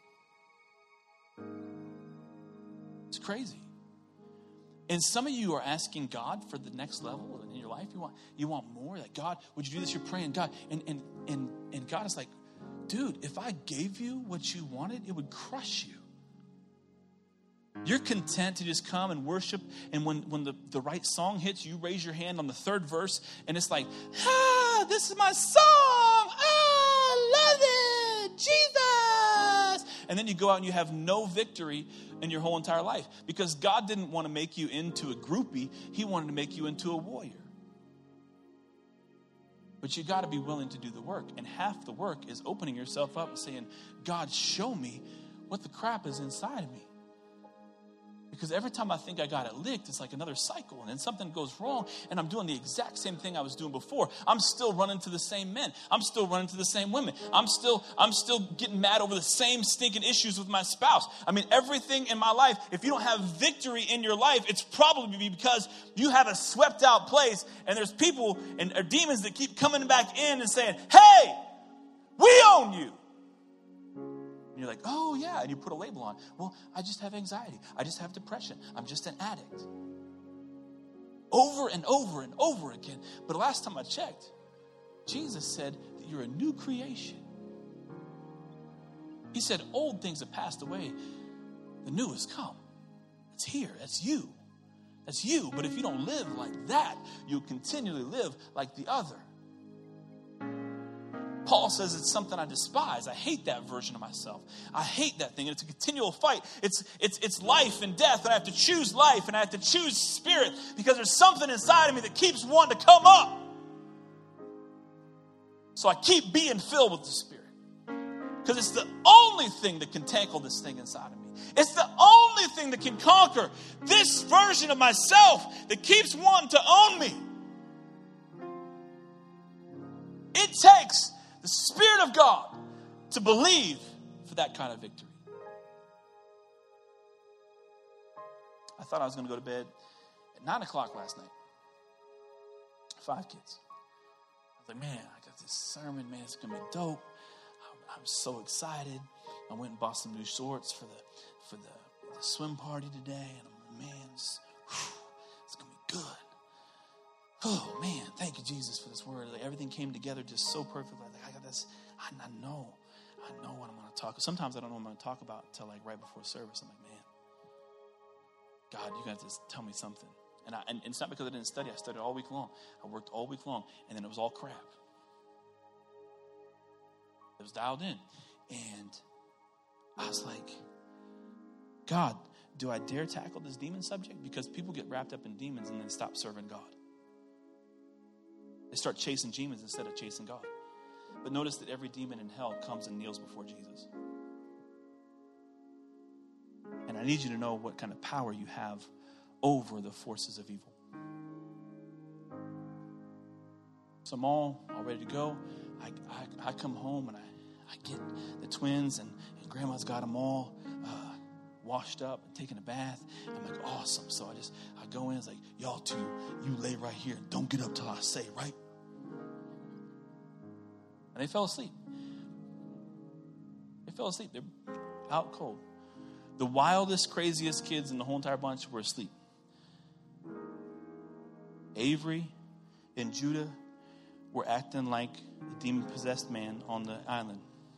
It's crazy. And some of you are asking God for the next level in your life. You want more. Like, God, would you do this? You're praying, God. And God is like, dude, if I gave you what you wanted, it would crush you. You're content to just come and worship. And when the right song hits, you raise your hand on the 3rd verse. And it's like, this is my song. I love it. Jesus. And then you go out and you have no victory in your whole entire life. Because God didn't want to make you into a groupie. He wanted to make you into a warrior. But you got to be willing to do the work. And half the work is opening yourself up and saying, God, show me what the crap is inside of me. Because every time I think I got it licked, it's like another cycle. And then something goes wrong, and I'm doing the exact same thing I was doing before. I'm still running to the same men. I'm still running to the same women. I'm still getting mad over the same stinking issues with my spouse. I mean, everything in my life, if you don't have victory in your life, it's probably because you have a swept out place, and there's people and demons that keep coming back in and saying, hey, we own you. You're like, oh, yeah. And you put a label on. Well, I just have anxiety. I just have depression. I'm just an addict. Over and over and over again. But last time I checked, Jesus said that you're a new creation. He said, old things have passed away. The new has come. It's here. That's you. That's you. But if you don't live like that, you'll continually live like the other. Paul says it's something I despise. I hate that version of myself. I hate that thing. And it's a continual fight. It's life and death. And I have to choose life. And I have to choose spirit. Because there's something inside of me that keeps wanting to come up. So I keep being filled with the Spirit. Because it's the only thing that can tackle this thing inside of me. It's the only thing that can conquer this version of myself that keeps wanting to own me. It takes the Spirit of God to believe for that kind of victory. I thought I was going to go to bed at 9 o'clock last night. 5 kids. I was like, man, I got this sermon, man, it's going to be dope. I'm so excited. I went and bought some new shorts for the swim party today. And I'm like, man, it's going to be good. Oh, man, thank you, Jesus, for this word. Like, everything came together just so perfectly. Like, I got this. I know what I'm going to talk. Sometimes I don't know what I'm going to talk about until like right before service. I'm like, man, God, you got to tell me something. And it's not because I didn't study. I studied all week long. I worked all week long, and then it was all crap. It was dialed in. And I was like, God, do I dare tackle this demon subject? Because people get wrapped up in demons and then stop serving God. They start chasing demons instead of chasing God. But notice that every demon in hell comes and kneels before Jesus. And I need you to know what kind of power you have over the forces of evil. So I'm all ready to go. I come home and I get the twins and Grandma's got them all washed up and taking a bath. I'm like, awesome. So I go in. It's like, y'all two, you lay right here. Don't get up till I say, right? And they fell asleep. They're out cold. The wildest, craziest kids in the whole entire bunch were asleep. Avery and Judah were acting like a demon-possessed man on the island.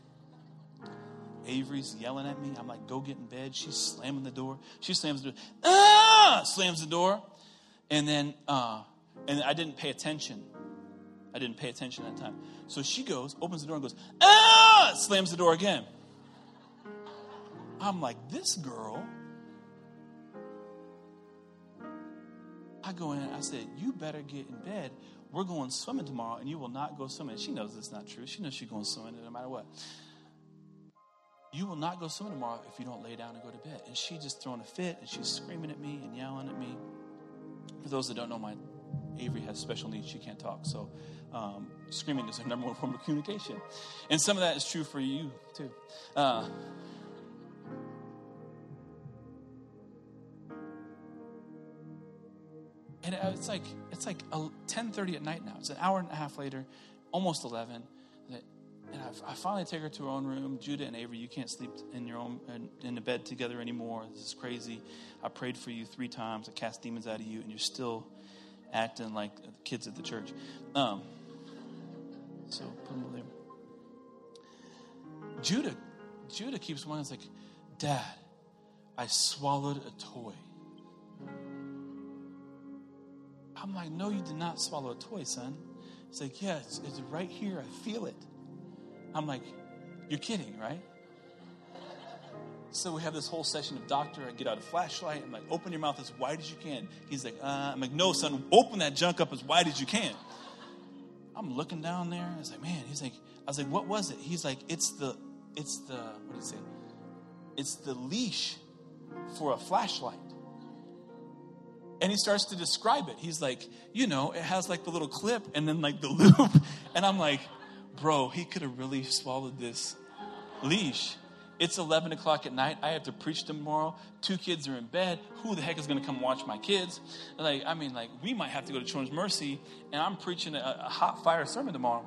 Avery's yelling at me. I'm like, go get in bed. She's slamming the door. She slams the door. Slams the door. And then and I didn't pay attention. I didn't pay attention that time. So she goes, opens the door and goes, slams the door again. I'm like, this girl. I go in and I said, you better get in bed. We're going swimming tomorrow and you will not go swimming. She knows that's not true. She knows she's going swimming no matter what. You will not go swimming tomorrow if you don't lay down and go to bed. And she just throwing a fit and she's screaming at me and yelling at me. For those that don't know, my Avery has special needs. She can't talk. So screaming is her number one form of communication. And some of that is true for you too. And it's like 10:30 at night now. It's an hour and a half later, almost 11. And I finally take her to her own room. Judah and Avery, you can't sleep in your own in the bed together anymore. This is crazy. I prayed for you 3 times. I cast demons out of you, and you're still acting like kids at the church. So put them over there. Judah keeps wanting. It's like, Dad, I swallowed a toy. I'm like, no, you did not swallow a toy, son. It's like, yeah, it's right here. I feel it. I'm like, you're kidding, right? So we have this whole session of doctor. I get out a flashlight. I'm like, open your mouth as wide as you can. He's like, I'm like, no, son, open that junk up as wide as you can. I'm looking down there. I was like, man. I was like, what was it? He's like, it's the, what did he say? It's the leash for a flashlight. And he starts to describe it. He's like, it has like the little clip and then like the loop. And I'm like, bro, he could have really swallowed this leash. It's 11 o'clock at night. I have to preach tomorrow. 2 kids are in bed. Who the heck is going to come watch my kids? We might have to go to Children's Mercy, and I'm preaching a hot fire sermon tomorrow.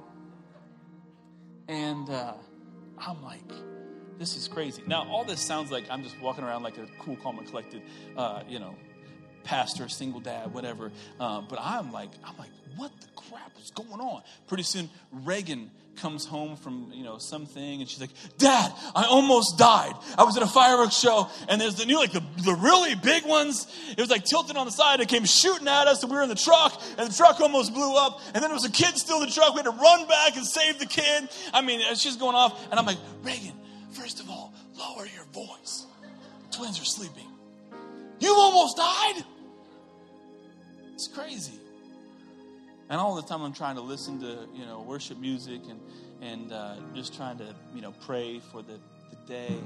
And I'm like, this is crazy. Now, all this sounds like I'm just walking around like a cool, calm, and collected, pastor, single dad, whatever. But I'm like, what the crap is going on? Pretty soon, Reagan comes home from, something, and she's like, Dad, I almost died. I was at a fireworks show, and there's the really big ones. It was like tilted on the side. It came shooting at us, and we were in the truck, and the truck almost blew up. And then there was a kid still in the truck. We had to run back and save the kid. She's going off, and I'm like, Reagan, first of all, lower your voice. The twins are sleeping. You almost died? It's crazy. And all the time I'm trying to listen to, worship music and just trying to, pray for the day.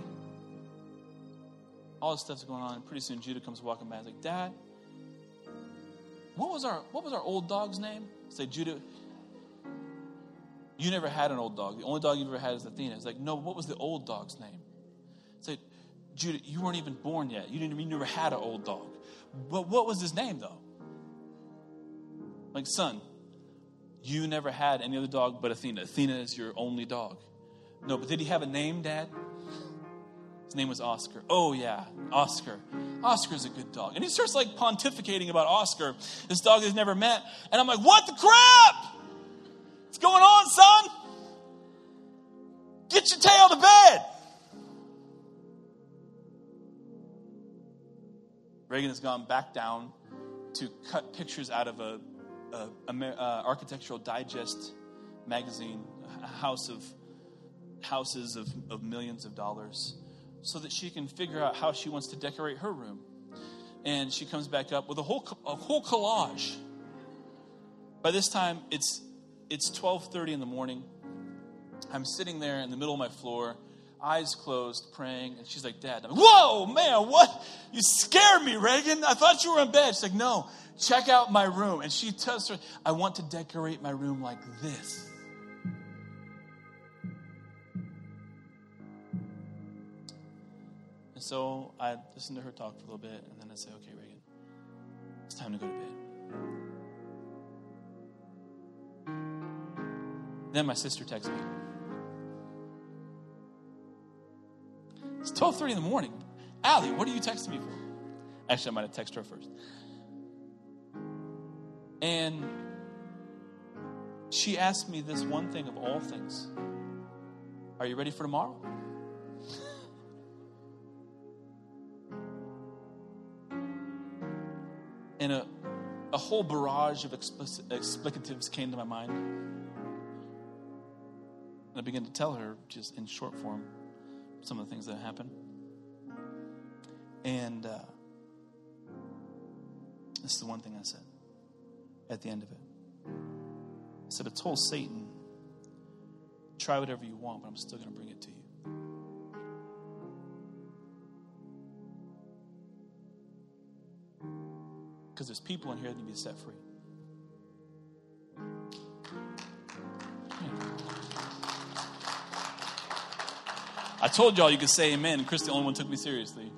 All this stuff's going on. And pretty soon Judah comes walking by. He's like, Dad, what was our old dog's name? I say, Judah, you never had an old dog. The only dog you've ever had is Athena. It's like, no, what was the old dog's name? I say, Judah, you weren't even born yet. You never had an old dog. But what was his name, though? Like, son, you never had any other dog but Athena. Athena is your only dog. No, but did he have a name, Dad? His name was Oscar. Oh, yeah, Oscar. Oscar's a good dog. And he starts, pontificating about Oscar, this dog he's never met. And I'm like, what the crap? What's going on, son? Get your tail to bed. Reagan has gone back down to cut pictures out of a Architectural Digest magazine, houses of millions of dollars, so that she can figure out how she wants to decorate her room. And she comes back up with a whole collage. By this time, it's 12:30 in the morning. I'm sitting there in the middle of my floor, eyes closed, praying, and she's like, Dad. I'm like, whoa, man, what? You scared me, Reagan. I thought you were in bed. She's like, no, check out my room. And she tells her, I want to decorate my room like this. And so I listened to her talk for a little bit, and then I said, okay, Reagan, it's time to go to bed. Then my sister texted me. It's 12:30 in the morning. Allie, what are you texting me for? Actually, I might have texted her first. And she asked me this one thing of all things. Are you ready for tomorrow? And a whole barrage of explicatives came to my mind. And I began to tell her, just in short form, some of the things that happened. And this is the one thing I said at the end of it. I said, I told Satan, try whatever you want, but I'm still going to bring it to you. Because there's people in here that need to be set free. I told y'all you could say amen, and Chris, the only one, took me seriously.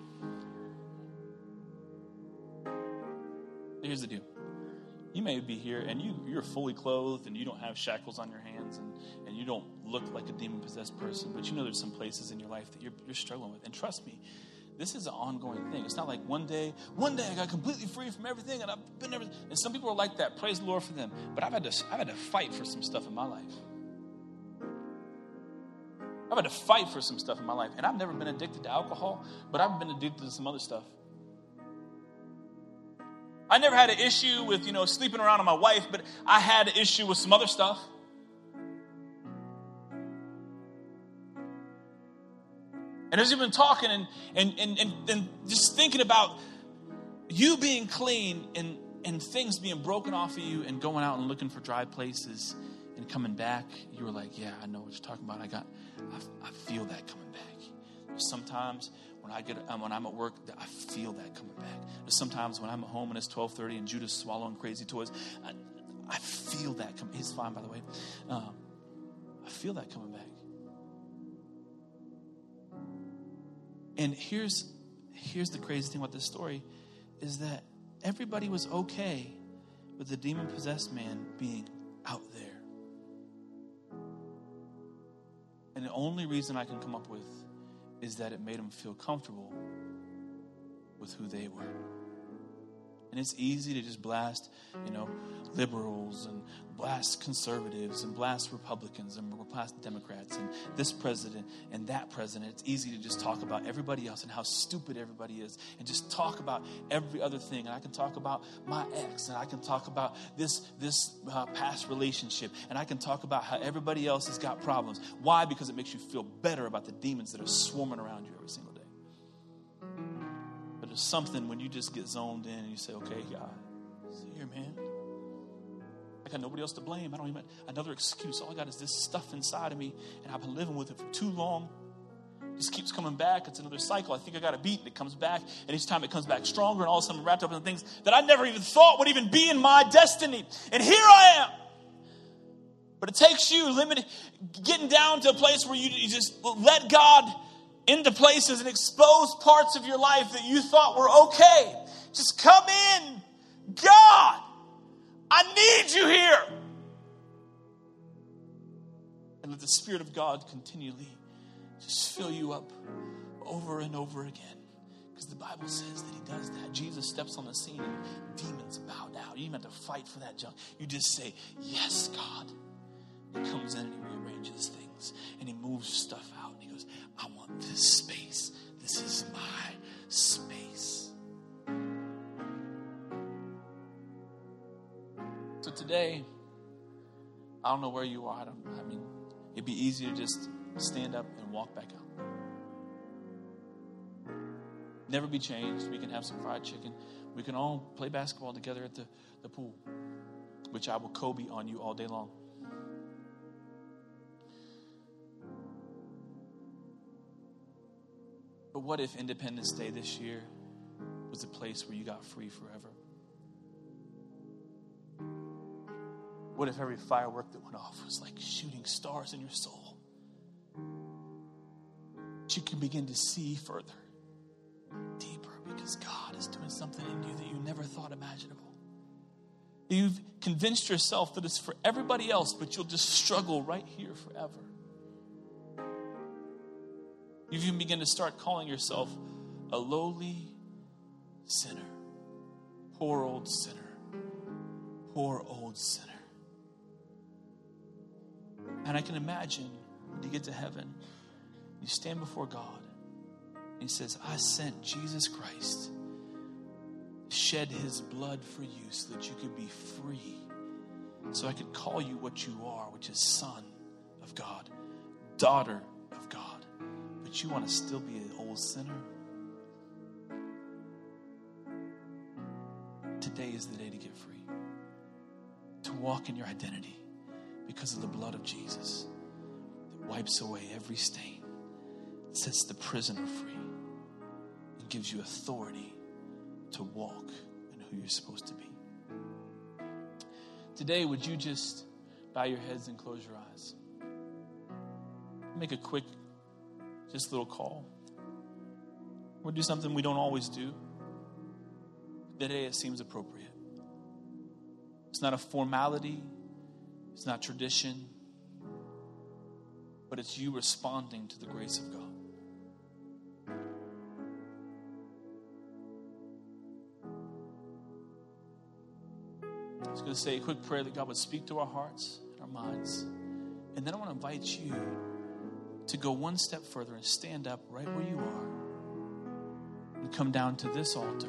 Here's the deal. You may be here, and you're fully clothed, and you don't have shackles on your hands, and you don't look like a demon-possessed person, but you know there's some places in your life that you're struggling with. And trust me, this is an ongoing thing. It's not like one day I got completely free from everything, and I've been everything. And some people are like that. Praise the Lord for them. But I've had to fight for some stuff in my life. I've had to fight for some stuff in my life. And I've never been addicted to alcohol, but I've been addicted to some other stuff. I never had an issue with, sleeping around on my wife, but I had an issue with some other stuff. And as you've been talking and just thinking about you being clean and things being broken off of you and going out and looking for dry places and coming back, you were like, yeah, I know what you're talking about. I feel that coming back. Sometimes when I'm at work, I feel that coming back. There's sometimes when I'm at home and it's 12:30 and Judah's swallowing crazy toys, I feel that coming. He's fine, by the way. I feel that coming back. And here's the crazy thing about this story is that everybody was okay with the demon-possessed man being out there. And the only reason I can come up with is that it made them feel comfortable with who they were. And it's easy to just blast, liberals and blast conservatives and blast Republicans and blast Democrats and this president and that president. It's easy to just talk about everybody else and how stupid everybody is and just talk about every other thing. And I can talk about my ex, and I can talk about this past relationship, and I can talk about how everybody else has got problems. Why? Because it makes you feel better about the demons that are swarming around you every single day. But there's something when you just get zoned in and you say, okay, God, see here, man. I got nobody else to blame. I don't even another excuse. All I got is this stuff inside of me, and I've been living with it for too long. It just keeps coming back. It's another cycle. I think I got a beat, and it comes back, and each time it comes back stronger, and all of a sudden I'm wrapped up in things that I never even thought would even be in my destiny. And here I am. But it takes you getting down to a place where you just let God into places and expose parts of your life that you thought were okay. Just come in. God, I need you here. And let the Spirit of God continually just fill you up over and over again. Because the Bible says that he does that. Jesus steps on the scene and demons bow down. You don't have to fight for that junk. You just say, yes, God. He comes in and he rearranges things. And he moves stuff out. And he goes, I want this space. This is my space. So today, I don't know where you are. It'd be easy to just stand up and walk back out. Never be changed. We can have some fried chicken. We can all play basketball together at the pool, which I will Kobe on you all day long. But what if Independence Day this year was a place where you got free forever? What if every firework that went off was like shooting stars in your soul? But you can begin to see further, deeper, because God is doing something in you that you never thought imaginable. You've convinced yourself that it's for everybody else, but you'll just struggle right here forever. You even begin to start calling yourself a lowly sinner. Poor old sinner. Poor old sinner. And I can imagine when you get to heaven, you stand before God, and he says, I sent Jesus Christ to shed his blood for you so that you could be free. So I could call you what you are, which is son of God, daughter of God. But you want to still be an old sinner? Today is the day to get free. To walk in your identity because of the blood of Jesus that wipes away every stain, sets the prisoner free, and gives you authority to walk in who you're supposed to be. Today, would you just bow your heads and close your eyes? Make a quick, just little call. We'll do something we don't always do. Today it seems appropriate. It's not a formality. It's not tradition. But it's you responding to the grace of God. I was going to say a quick prayer that God would speak to our hearts and our minds. And then I want to invite you to go one step further and stand up right where you are and come down to this altar.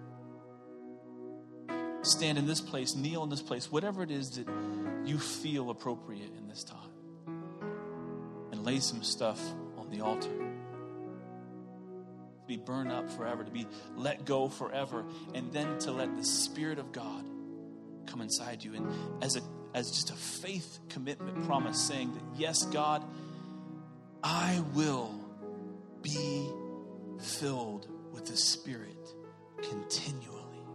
Stand in this place, kneel in this place, whatever it is that you feel appropriate in this time. And lay some stuff on the altar. To be burned up forever, to be let go forever, and then to let the Spirit of God come inside you. And as just a faith commitment promise saying that, yes, God, I will be filled with the Spirit continually.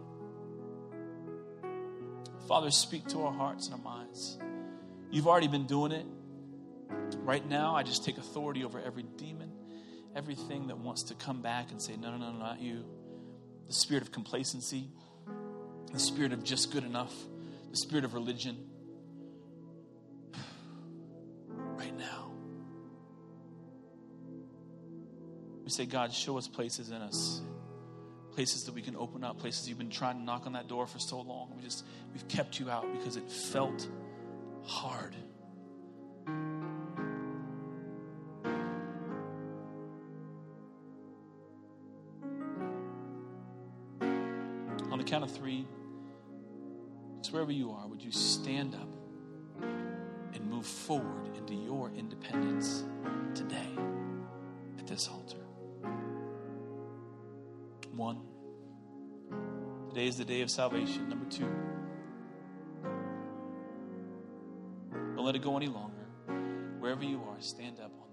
Father, speak to our hearts and our minds. You've already been doing it. Right now, I just take authority over every demon, everything that wants to come back and say, no, not you. The spirit of complacency, the spirit of just good enough, the spirit of religion. Right now. We say, God, show us places in us. Places that we can open up, places you've been trying to knock on that door for so long. We've kept you out because it felt hard. On the count of 3, just wherever you are, would you stand up and move forward into your independence today at this altar? 1, today is the day of salvation. Number 2, don't let it go any longer. Wherever you are, stand up.